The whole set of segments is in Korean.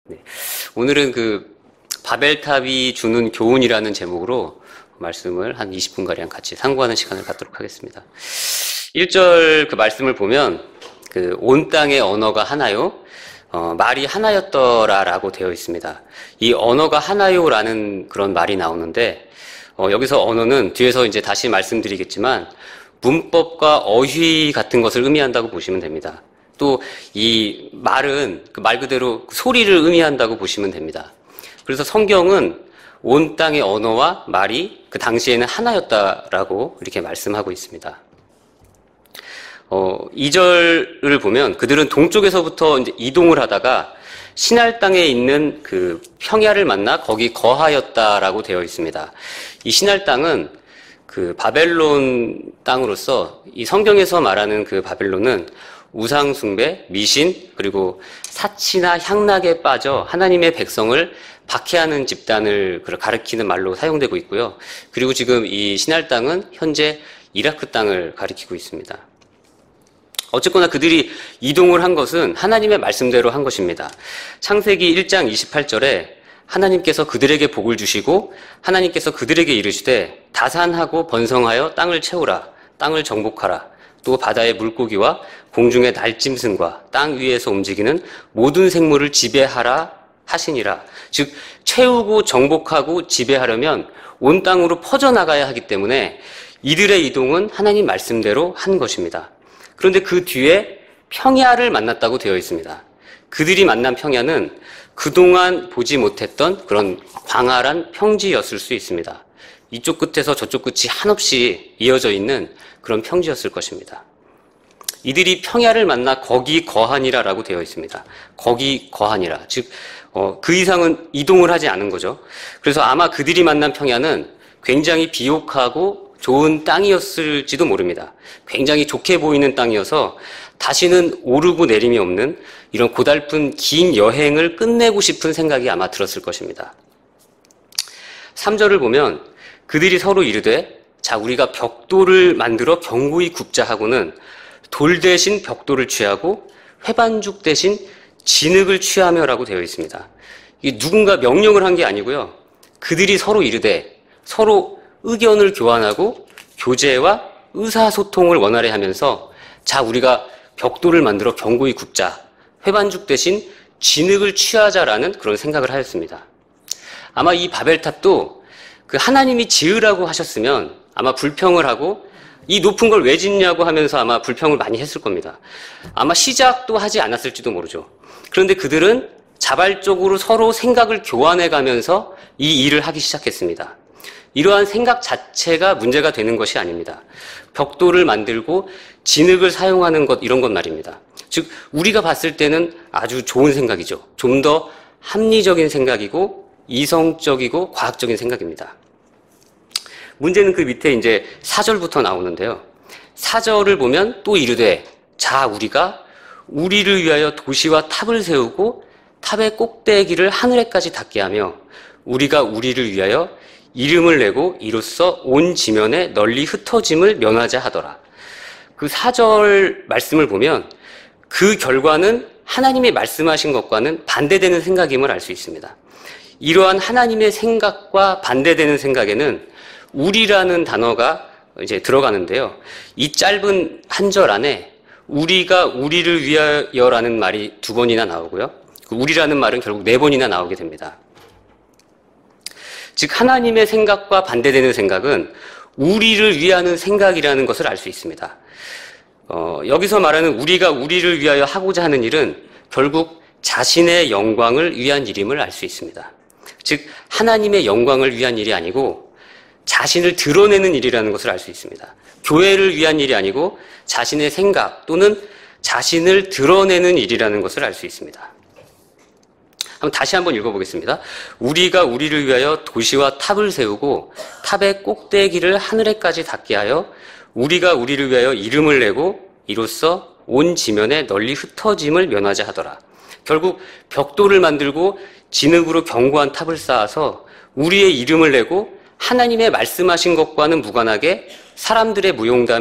네. 오늘은 그 바벨탑이 주는 교훈이라는 제목으로 말씀을 한 20분가량 같이 상고하는 시간을 갖도록 하겠습니다. 1절 그 말씀을 보면 그 온 땅의 언어가 하나요? 말이 하나였더라라고 되어 있습니다. 이 언어가 하나요라는 그런 말이 나오는데 여기서 언어는 뒤에서 이제 다시 말씀드리겠지만 문법과 어휘 같은 것을 의미한다고 보시면 됩니다. 또 이 말은 그 말 그대로 소리를 의미한다고 보시면 됩니다. 그래서 성경은 온 땅의 언어와 말이 그 당시에는 하나였다라고 이렇게 말씀하고 있습니다. 2절을 보면 그들은 동쪽에서부터 이제 이동을 하다가 시날 땅에 있는 그 평야를 만나 거기 거하였다라고 되어 있습니다. 이 시날 땅은 그 바벨론 땅으로서 이 성경에서 말하는 그 바벨론은 우상숭배, 미신, 그리고 사치나 향락에 빠져 하나님의 백성을 박해하는 집단을 가리키는 말로 사용되고 있고요. 그리고 지금 이 시날 땅은 현재 이라크 땅을 가리키고 있습니다. 어쨌거나 그들이 이동을 한 것은 하나님의 말씀대로 한 것입니다. 창세기 1장 28절에 하나님께서 그들에게 복을 주시고 하나님께서 그들에게 이르시되 다산하고 번성하여 땅을 채우라, 땅을 정복하라. 또 바다의 물고기와 공중의 날짐승과 땅 위에서 움직이는 모든 생물을 지배하라 하시니라. 즉 채우고 정복하고 지배하려면 온 땅으로 퍼져나가야 하기 때문에 이들의 이동은 하나님 말씀대로 한 것입니다. 그런데 그 뒤에 평야를 만났다고 되어 있습니다. 그들이 만난 평야는 그동안 보지 못했던 그런 광활한 평지였을 수 있습니다. 이쪽 끝에서 저쪽 끝이 한없이 이어져 있는 그런 평지였을 것입니다. 이들이 평야를 만나 거기 거하니라라고 되어 있습니다. 거기 거하니라. 즉, 그 이상은 이동을 하지 않은 거죠. 그래서 아마 그들이 만난 평야는 굉장히 비옥하고 좋은 땅이었을지도 모릅니다. 굉장히 좋게 보이는 땅이어서 다시는 오르고 내림이 없는 이런 고달픈 긴 여행을 끝내고 싶은 생각이 아마 들었을 것입니다. 3절을 보면 그들이 서로 이르되 자 우리가 벽돌을 만들어 견고히 굽자 하고는 돌 대신 벽돌을 취하고 회반죽 대신 진흙을 취하며라고 되어 있습니다. 이게 누군가 명령을 한 게 아니고요. 그들이 서로 이르되 서로 의견을 교환하고 교제와 의사소통을 원활히 하면서 자 우리가 벽돌을 만들어 견고히 굽자, 회반죽 대신 진흙을 취하자라는 그런 생각을 하였습니다. 아마 이 바벨탑도 그 하나님이 지으라고 하셨으면 아마 불평을 하고 이 높은 걸 왜 짓냐고 하면서 아마 불평을 많이 했을 겁니다. 아마 시작도 하지 않았을지도 모르죠. 그런데 그들은 자발적으로 서로 생각을 교환해 가면서 이 일을 하기 시작했습니다. 이러한 생각 자체가 문제가 되는 것이 아닙니다. 벽돌을 만들고 진흙을 사용하는 것, 이런 것 말입니다. 즉, 우리가 봤을 때는 아주 좋은 생각이죠. 좀 더 합리적인 생각이고 이성적이고 과학적인 생각입니다. 문제는 그 밑에 이제 4절부터 나오는데요. 4절을 보면 또 이르되 자 우리가 우리를 위하여 도시와 탑을 세우고 탑의 꼭대기를 하늘에까지 닿게 하며 우리가 우리를 위하여 이름을 내고 이로써 온 지면에 널리 흩어짐을 면하자 하더라. 그 4절 말씀을 보면 그 결과는 하나님이 말씀하신 것과는 반대되는 생각임을 알 수 있습니다. 이러한 하나님의 생각과 반대되는 생각에는 우리라는 단어가 이제 들어가는데요. 이 짧은 한 절 안에 우리가 우리를 위하여라는 말이 2번이나 나오고요. 그 우리라는 말은 결국 4번이나 나오게 됩니다. 즉 하나님의 생각과 반대되는 생각은 우리를 위하는 생각이라는 것을 알 수 있습니다. 여기서 말하는 우리가 우리를 위하여 하고자 하는 일은 결국 자신의 영광을 위한 일임을 알 수 있습니다. 즉 하나님의 영광을 위한 일이 아니고 자신을 드러내는 일이라는 것을 알 수 있습니다. 교회를 위한 일이 아니고 자신의 생각 또는 자신을 드러내는 일이라는 것을 알 수 있습니다. 다시 한번 읽어보겠습니다. 우리가 우리를 위하여 도시와 탑을 세우고 탑의 꼭대기를 하늘에까지 닿게 하여 우리가 우리를 위하여 이름을 내고 이로써 온 지면에 널리 흩어짐을 면하자 하더라. 결국 벽돌을 만들고 진흙으로 견고한 탑을 쌓아서 우리의 이름을 내고 하나님의 말씀하신 것과는 무관하게 사람들의 무용담에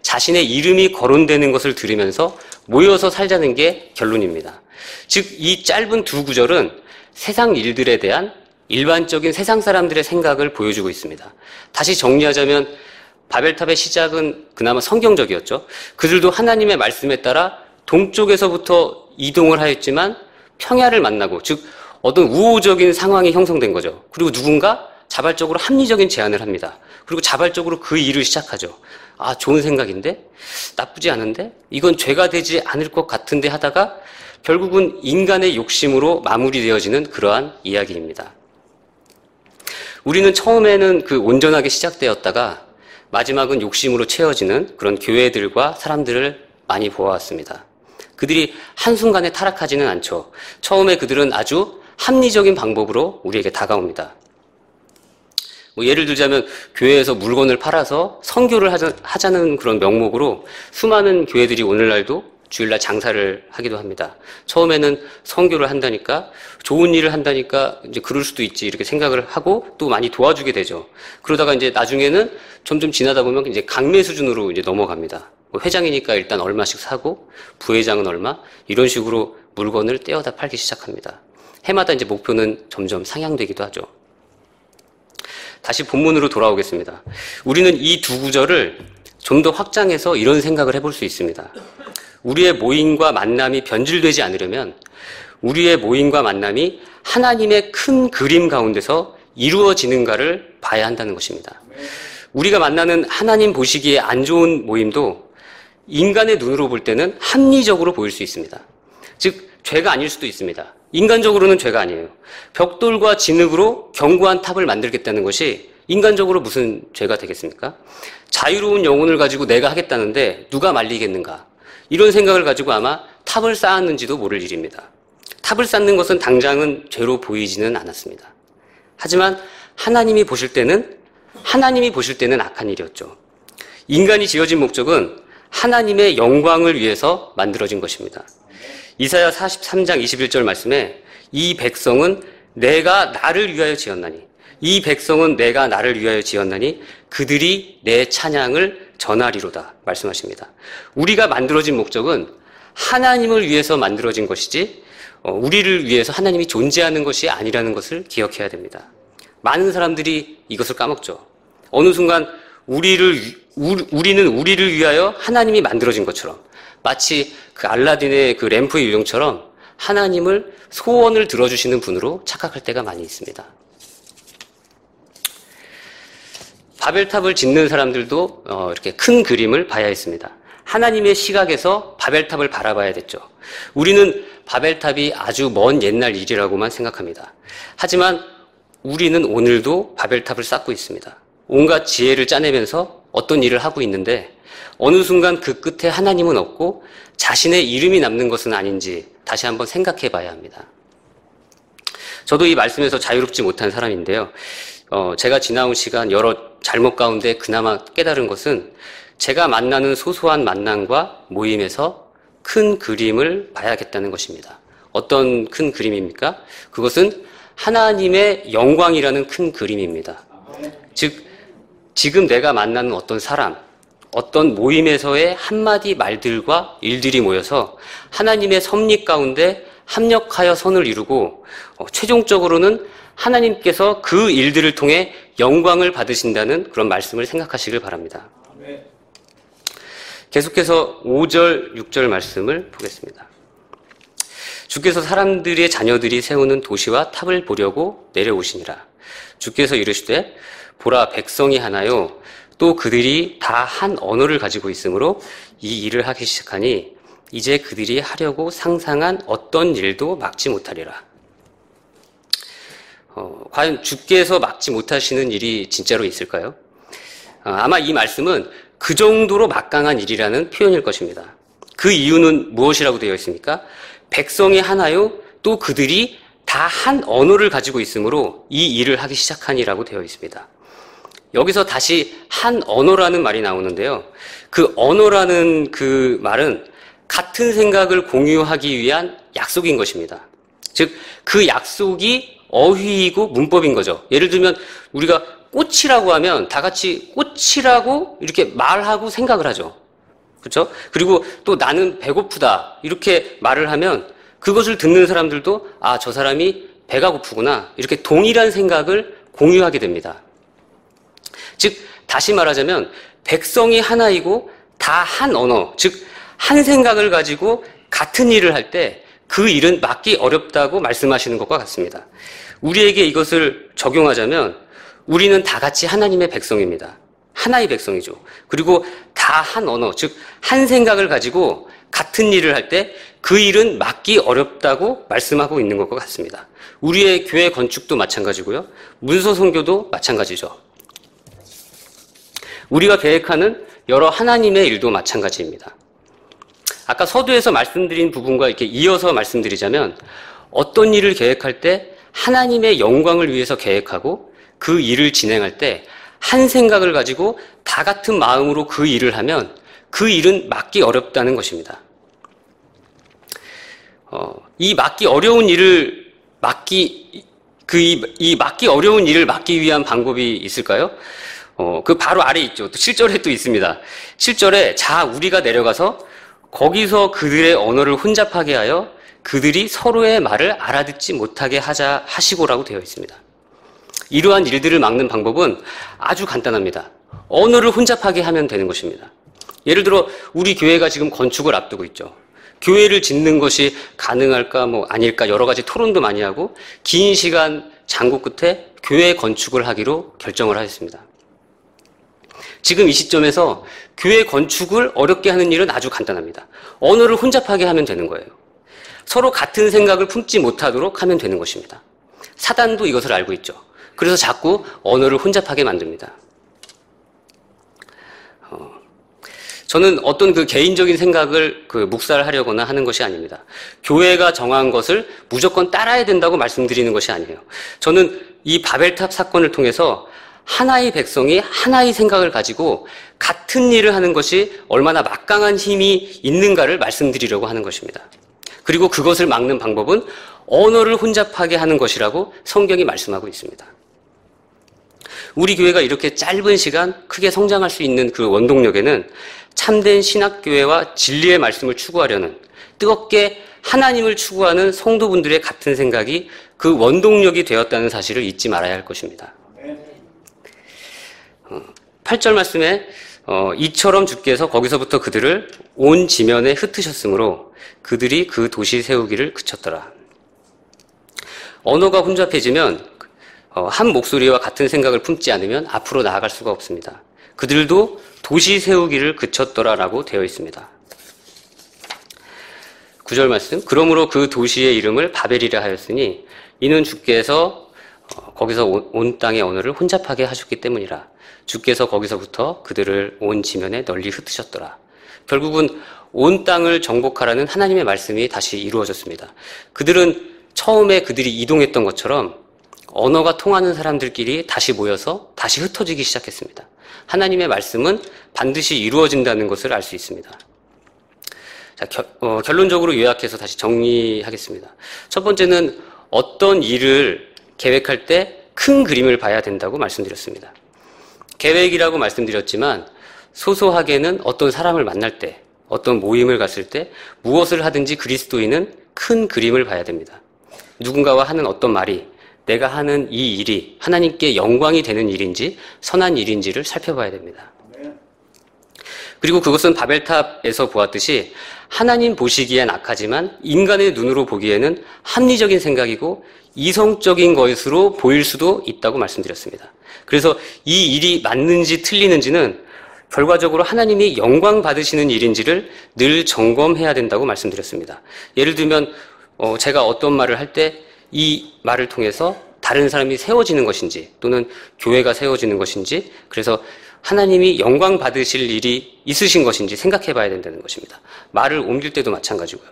자신의 이름이 거론되는 것을 들으면서 모여서 살자는 게 결론입니다. 즉, 이 짧은 두 구절은 세상 일들에 대한 일반적인 세상 사람들의 생각을 보여주고 있습니다. 다시 정리하자면 바벨탑의 시작은 그나마 성경적이었죠. 그들도 하나님의 말씀에 따라 동쪽에서부터 이동을 하였지만 평야를 만나고, 즉 어떤 우호적인 상황이 형성된 거죠. 그리고 누군가 자발적으로 합리적인 제안을 합니다. 그리고 자발적으로 그 일을 시작하죠. 아, 좋은 생각인데? 나쁘지 않은데? 이건 죄가 되지 않을 것 같은데 하다가 결국은 인간의 욕심으로 마무리되어지는 그러한 이야기입니다. 우리는 처음에는 그 온전하게 시작되었다가 마지막은 욕심으로 채워지는 그런 교회들과 사람들을 많이 보아왔습니다. 그들이 한순간에 타락하지는 않죠. 처음에 그들은 아주 합리적인 방법으로 우리에게 다가옵니다. 예를 들자면 교회에서 물건을 팔아서 선교를 하자는 그런 명목으로 수많은 교회들이 오늘날도 주일날 장사를 하기도 합니다. 처음에는 선교를 한다니까, 좋은 일을 한다니까 이제 그럴 수도 있지 이렇게 생각을 하고 또 많이 도와주게 되죠. 그러다가 이제 나중에는 점점 지나다 보면 이제 강매 수준으로 이제 넘어갑니다. 회장이니까 일단 얼마씩 사고 부회장은 얼마, 이런 식으로 물건을 떼어다 팔기 시작합니다. 해마다 이제 목표는 점점 상향되기도 하죠. 다시 본문으로 돌아오겠습니다. 우리는 이 두 구절을 좀 더 확장해서 이런 생각을 해볼 수 있습니다. 우리의 모임과 만남이 변질되지 않으려면 우리의 모임과 만남이 하나님의 큰 그림 가운데서 이루어지는가를 봐야 한다는 것입니다. 우리가 만나는 하나님 보시기에 안 좋은 모임도 인간의 눈으로 볼 때는 합리적으로 보일 수 있습니다. 즉, 죄가 아닐 수도 있습니다. 인간적으로는 죄가 아니에요. 벽돌과 진흙으로 견고한 탑을 만들겠다는 것이 인간적으로 무슨 죄가 되겠습니까? 자유로운 영혼을 가지고 내가 하겠다는데 누가 말리겠는가? 이런 생각을 가지고 아마 탑을 쌓았는지도 모를 일입니다. 탑을 쌓는 것은 당장은 죄로 보이지는 않았습니다. 하지만 하나님이 보실 때는 악한 일이었죠. 인간이 지어진 목적은 하나님의 영광을 위해서 만들어진 것입니다. 이사야 43장 21절 말씀에 이 백성은 내가 나를 위하여 지었나니, 이 백성은 내가 나를 위하여 지었나니 그들이 내 찬양을 전하리로다 말씀하십니다. 우리가 만들어진 목적은 하나님을 위해서 만들어진 것이지 우리를 위해서 하나님이 존재하는 것이 아니라는 것을 기억해야 됩니다. 많은 사람들이 이것을 까먹죠. 어느 순간 우리는 우리를 위하여 하나님이 만들어진 것처럼, 마치 그 알라딘의 그 램프의 유령처럼 하나님을 소원을 들어주시는 분으로 착각할 때가 많이 있습니다. 바벨탑을 짓는 사람들도 이렇게 큰 그림을 봐야 했습니다. 하나님의 시각에서 바벨탑을 바라봐야 됐죠. 우리는 바벨탑이 아주 먼 옛날 일이라고만 생각합니다. 하지만 우리는 오늘도 바벨탑을 쌓고 있습니다. 온갖 지혜를 짜내면서 어떤 일을 하고 있는데 어느 순간 그 끝에 하나님은 없고 자신의 이름이 남는 것은 아닌지 다시 한번 생각해 봐야 합니다. 저도 이 말씀에서 자유롭지 못한 사람인데요. 제가 지나온 시간 여러 잘못 가운데 그나마 깨달은 것은 제가 만나는 소소한 만남과 모임에서 큰 그림을 봐야겠다는 것입니다. 어떤 큰 그림입니까? 그것은 하나님의 영광이라는 큰 그림입니다. 즉, 지금 내가 만나는 어떤 사람, 어떤 모임에서의 한마디 말들과 일들이 모여서 하나님의 섭리 가운데 합력하여 선을 이루고 최종적으로는 하나님께서 그 일들을 통해 영광을 받으신다는 그런 말씀을 생각하시길 바랍니다. 계속해서 5절, 6절 말씀을 보겠습니다. 주께서 사람들의 자녀들이 세우는 도시와 탑을 보려고 내려오시니라. 주께서 이르시되 보라 백성이 하나요 또 그들이 다 한 언어를 가지고 있으므로 이 일을 하기 시작하니 이제 그들이 하려고 상상한 어떤 일도 막지 못하리라. 과연 주께서 막지 못하시는 일이 진짜로 있을까요? 아마 이 말씀은 그 정도로 막강한 일이라는 표현일 것입니다. 그 이유는 무엇이라고 되어 있습니까? 백성이 하나요 또 그들이 다 한 언어를 가지고 있으므로 이 일을 하기 시작하니라고 되어 있습니다. 여기서 다시 한 언어라는 말이 나오는데요. 그 언어라는 그 말은 같은 생각을 공유하기 위한 약속인 것입니다. 즉, 그 약속이 어휘이고 문법인 거죠. 예를 들면 우리가 꽃이라고 하면 다 같이 꽃이라고 이렇게 말하고 생각을 하죠. 그렇죠? 그리고 또 나는 배고프다 이렇게 말을 하면 그것을 듣는 사람들도 아, 저 사람이 배가 고프구나 이렇게 동일한 생각을 공유하게 됩니다. 즉 다시 말하자면 백성이 하나이고 다 한 언어, 즉 한 생각을 가지고 같은 일을 할 때 그 일은 막기 어렵다고 말씀하시는 것과 같습니다. 우리에게 이것을 적용하자면 우리는 다 같이 하나님의 백성입니다. 하나의 백성이죠. 그리고 다 한 언어, 즉 한 생각을 가지고 같은 일을 할 때 그 일은 막기 어렵다고 말씀하고 있는 것과 같습니다. 우리의 교회 건축도 마찬가지고요. 문서 선교도 마찬가지죠. 우리가 계획하는 여러 하나님의 일도 마찬가지입니다. 아까 서두에서 말씀드린 부분과 이렇게 이어서 말씀드리자면 어떤 일을 계획할 때 하나님의 영광을 위해서 계획하고 그 일을 진행할 때 한 생각을 가지고 다 같은 마음으로 그 일을 하면 그 일은 막기 어렵다는 것입니다. 이 막기 어려운 일을 막기 어려운 일을 막기 위한 방법이 있을까요? 그 바로 아래 있죠. 또 7절에 또 있습니다. 7절에 자, 우리가 내려가서 거기서 그들의 언어를 혼잡하게 하여 그들이 서로의 말을 알아듣지 못하게 하자 하시고라고 되어 있습니다. 이러한 일들을 막는 방법은 아주 간단합니다. 언어를 혼잡하게 하면 되는 것입니다. 예를 들어 우리 교회가 지금 건축을 앞두고 있죠. 교회를 짓는 것이 가능할까 아닐까 여러 가지 토론도 많이 하고 긴 시간 장고 끝에 교회 건축을 하기로 결정을 하였습니다. 지금 이 시점에서 교회 건축을 어렵게 하는 일은 아주 간단합니다. 언어를 혼잡하게 하면 되는 거예요. 서로 같은 생각을 품지 못하도록 하면 되는 것입니다. 사단도 이것을 알고 있죠. 그래서 자꾸 언어를 혼잡하게 만듭니다. 저는 어떤 그 개인적인 생각을 묵살하려거나 하는 것이 아닙니다. 교회가 정한 것을 무조건 따라야 된다고 말씀드리는 것이 아니에요. 저는 이 바벨탑 사건을 통해서 하나의 백성이 하나의 생각을 가지고 같은 일을 하는 것이 얼마나 막강한 힘이 있는가를 말씀드리려고 하는 것입니다. 그리고 그것을 막는 방법은 언어를 혼잡하게 하는 것이라고 성경이 말씀하고 있습니다. 우리 교회가 이렇게 짧은 시간 크게 성장할 수 있는 그 원동력에는 참된 신학교회와 진리의 말씀을 추구하려는 뜨겁게 하나님을 추구하는 성도분들의 같은 생각이 그 원동력이 되었다는 사실을 잊지 말아야 할 것입니다. 8절 말씀에 이처럼 주께서 거기서부터 그들을 온 지면에 흩으셨으므로 그들이 그 도시 세우기를 그쳤더라. 언어가 혼잡해지면 한 목소리와 같은 생각을 품지 않으면 앞으로 나아갈 수가 없습니다. 그들도 도시 세우기를 그쳤더라라고 되어 있습니다. 9절 말씀, 그러므로 그 도시의 이름을 바벨이라 하였으니 이는 주께서 거기서 온 땅의 언어를 혼잡하게 하셨기 때문이라. 주께서 거기서부터 그들을 온 지면에 널리 흩으셨더라. 결국은 온 땅을 정복하라는 하나님의 말씀이 다시 이루어졌습니다. 그들은 처음에 그들이 이동했던 것처럼 언어가 통하는 사람들끼리 다시 모여서 다시 흩어지기 시작했습니다. 하나님의 말씀은 반드시 이루어진다는 것을 알 수 있습니다. 자, 결론적으로 요약해서 다시 정리하겠습니다. 첫 번째는 어떤 일을 계획할 때 큰 그림을 봐야 된다고 말씀드렸습니다. 계획이라고 말씀드렸지만 소소하게는 어떤 사람을 만날 때, 어떤 모임을 갔을 때 무엇을 하든지 그리스도인은 큰 그림을 봐야 됩니다. 누군가와 하는 어떤 말이 내가 하는 이 일이 하나님께 영광이 되는 일인지 선한 일인지를 살펴봐야 됩니다. 그리고 그것은 바벨탑에서 보았듯이 하나님 보시기엔 악하지만 인간의 눈으로 보기에는 합리적인 생각이고 이성적인 것으로 보일 수도 있다고 말씀드렸습니다. 그래서 이 일이 맞는지 틀리는지는 결과적으로 하나님이 영광 받으시는 일인지를 늘 점검해야 된다고 말씀드렸습니다. 예를 들면 제가 어떤 말을 할 때 이 말을 통해서 다른 사람이 세워지는 것인지 또는 교회가 세워지는 것인지 그래서 하나님이 영광 받으실 일이 있으신 것인지 생각해 봐야 된다는 것입니다. 말을 옮길 때도 마찬가지고요.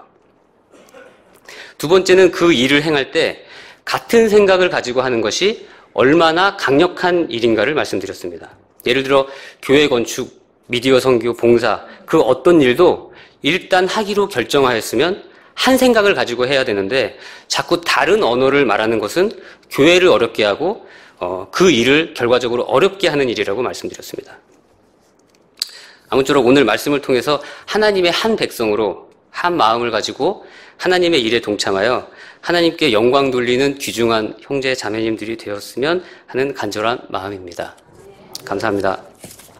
두 번째는 그 일을 행할 때 같은 생각을 가지고 하는 것이 얼마나 강력한 일인가를 말씀드렸습니다. 예를 들어 교회 건축, 미디어 선교, 봉사 그 어떤 일도 일단 하기로 결정하였으면 한 생각을 가지고 해야 되는데 자꾸 다른 언어를 말하는 것은 교회를 어렵게 하고 그 일을 결과적으로 어렵게 하는 일이라고 말씀드렸습니다. 아무쪼록 오늘 말씀을 통해서 하나님의 한 백성으로 한 마음을 가지고 하나님의 일에 동참하여 하나님께 영광 돌리는 귀중한 형제 자매님들이 되었으면 하는 간절한 마음입니다. 감사합니다.